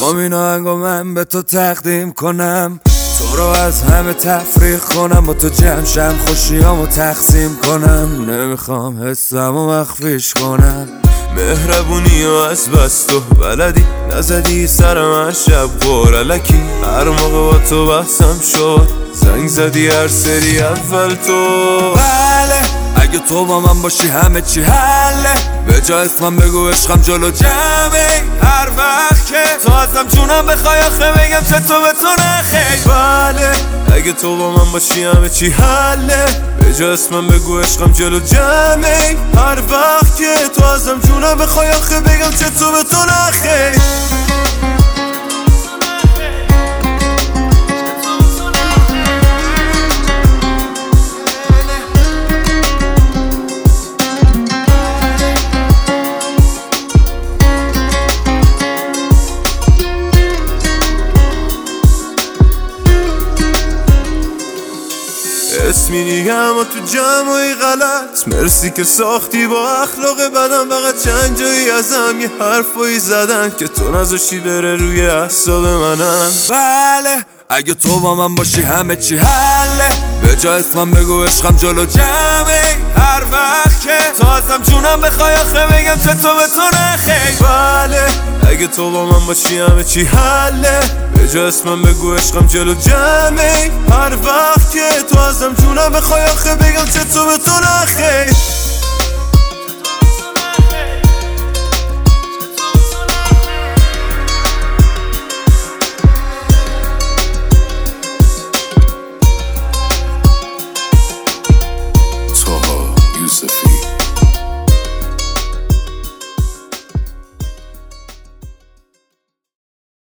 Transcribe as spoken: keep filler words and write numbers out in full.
میخوام این آهنگو من به تو تقدیم کنم، تو رو از همه تفریق کنم، با تو جمع شم خوشیامو تقسیم کنم. نمیخوام حسمو مخفیش کنم، مهربونی و از بس تو بلدی، نزدی سر من شب قرالکی. هر موقع با تو بحثم شد زنگ زدی هر سری اول تو. بله اگه تو با من باشی همه چی حله، به جا اسمم بگو عشقم جلو جمعی. هر وقت که تو ازم جونم بخوای آخه بگم چطور به تو نخی. بله اگه تو با من باشی همه چی حله، به جا اسمم بگو عشقم جلو جمعی. هر وقت که تو ازم جونم بخوای آخه بگم چطور به تو نخی. اسمی دیگه اما تو جمعی غلط، مرسی که ساختی با اخلاق بدم. فقط چند جایی ازم یه حرفایی زدن که تو نذاشتی بره روی اعصاب منم. بله اگه تو با من باشی همه چی حله، به جا اسمم بگو عشقم جلو جمعی. هر وقت که تو ازم جونم بخوای آخه بگم چطور به تو نخی. بله اگه تو با من باشی همه چی حله، به جا اسمم بگو عشقم جلو جمعی. هر وقت که تو ازم جونم بخوای آخه بگم چطور به تو نخی.